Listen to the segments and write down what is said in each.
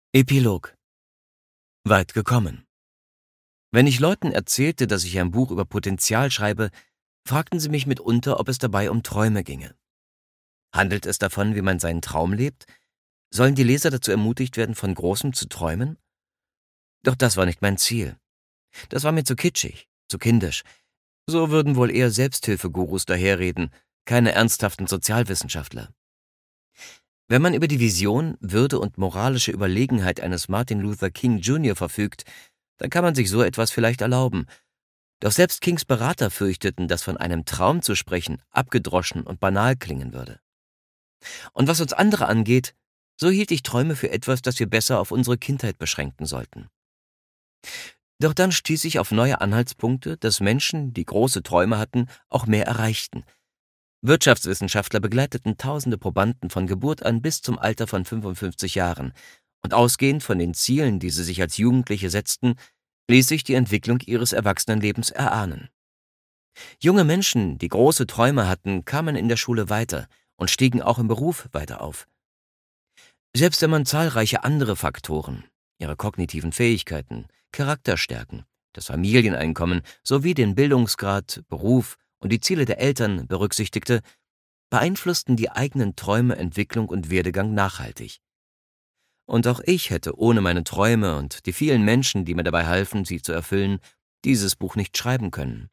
Epilog. Weit gekommen. Wenn ich Leuten erzählte, dass ich ein Buch über Potenzial schreibe, fragten sie mich mitunter, ob es dabei um Träume ginge. Handelt es davon, wie man seinen Traum lebt? Sollen die Leser dazu ermutigt werden, von Großem zu träumen? Doch das war nicht mein Ziel. Das war mir zu kitschig, zu kindisch. So würden wohl eher Selbsthilfegurus daherreden, keine ernsthaften Sozialwissenschaftler. Wenn man über die Vision, Würde und moralische Überlegenheit eines Martin Luther King Jr. verfügt, dann kann man sich so etwas vielleicht erlauben. Doch selbst Kings Berater fürchteten, dass von einem Traum zu sprechen abgedroschen und banal klingen würde. Und was uns andere angeht, so hielt ich Träume für etwas, das wir besser auf unsere Kindheit beschränken sollten. Doch dann stieß ich auf neue Anhaltspunkte, dass Menschen, die große Träume hatten, auch mehr erreichten. Wirtschaftswissenschaftler begleiteten tausende Probanden von Geburt an bis zum Alter von 55 Jahren. Und ausgehend von den Zielen, die sie sich als Jugendliche setzten, ließ sich die Entwicklung ihres Erwachsenenlebens erahnen. Junge Menschen, die große Träume hatten, kamen in der Schule weiter und stiegen auch im Beruf weiter auf. Selbst wenn man zahlreiche andere Faktoren, ihre kognitiven Fähigkeiten, Charakterstärken, das Familieneinkommen sowie den Bildungsgrad, Beruf und die Ziele der Eltern berücksichtigte, beeinflussten die eigenen Träume Entwicklung und Werdegang nachhaltig. Und auch ich hätte ohne meine Träume und die vielen Menschen, die mir dabei halfen, sie zu erfüllen, dieses Buch nicht schreiben können.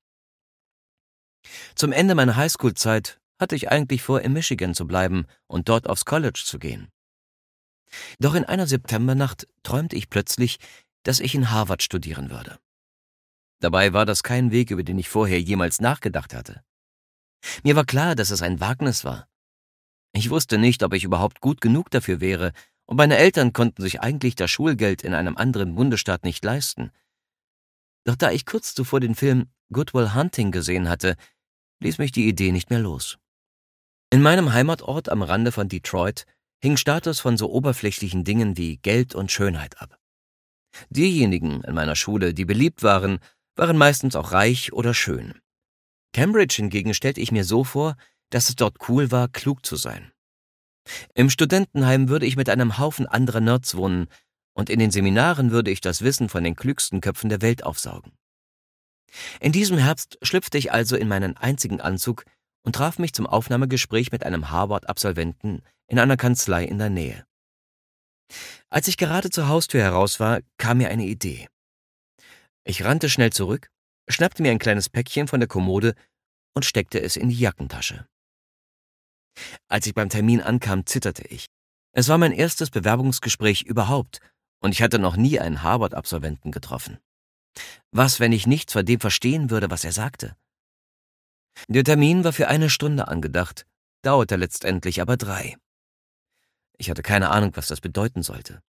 Zum Ende meiner Highschool-Zeit hatte ich eigentlich vor, in Michigan zu bleiben und dort aufs College zu gehen. Doch in einer Septembernacht träumte ich plötzlich, dass ich in Harvard studieren würde. Dabei war das kein Weg, über den ich vorher jemals nachgedacht hatte. Mir war klar, dass es ein Wagnis war. Ich wusste nicht, ob ich überhaupt gut genug dafür wäre, und meine Eltern konnten sich eigentlich das Schulgeld in einem anderen Bundesstaat nicht leisten. Doch da ich kurz zuvor den Film Good Will Hunting gesehen hatte, ließ mich die Idee nicht mehr los. In meinem Heimatort am Rande von Detroit hing Status von so oberflächlichen Dingen wie Geld und Schönheit ab. Diejenigen in meiner Schule, die beliebt waren, waren meistens auch reich oder schön. Cambridge hingegen stellte ich mir so vor, dass es dort cool war, klug zu sein. Im Studentenheim würde ich mit einem Haufen anderer Nerds wohnen und in den Seminaren würde ich das Wissen von den klügsten Köpfen der Welt aufsaugen. In diesem Herbst schlüpfte ich also in meinen einzigen Anzug und traf mich zum Aufnahmegespräch mit einem Harvard-Absolventen in einer Kanzlei in der Nähe. Als ich gerade zur Haustür heraus war, kam mir eine Idee. Ich rannte schnell zurück, schnappte mir ein kleines Päckchen von der Kommode und steckte es in die Jackentasche. Als ich beim Termin ankam, zitterte ich. Es war mein erstes Bewerbungsgespräch überhaupt und ich hatte noch nie einen Harvard-Absolventen getroffen. Was, wenn ich nichts von dem verstehen würde, was er sagte? Der Termin war für 1 Stunde angedacht, dauerte letztendlich aber 3. Ich hatte keine Ahnung, was das bedeuten sollte.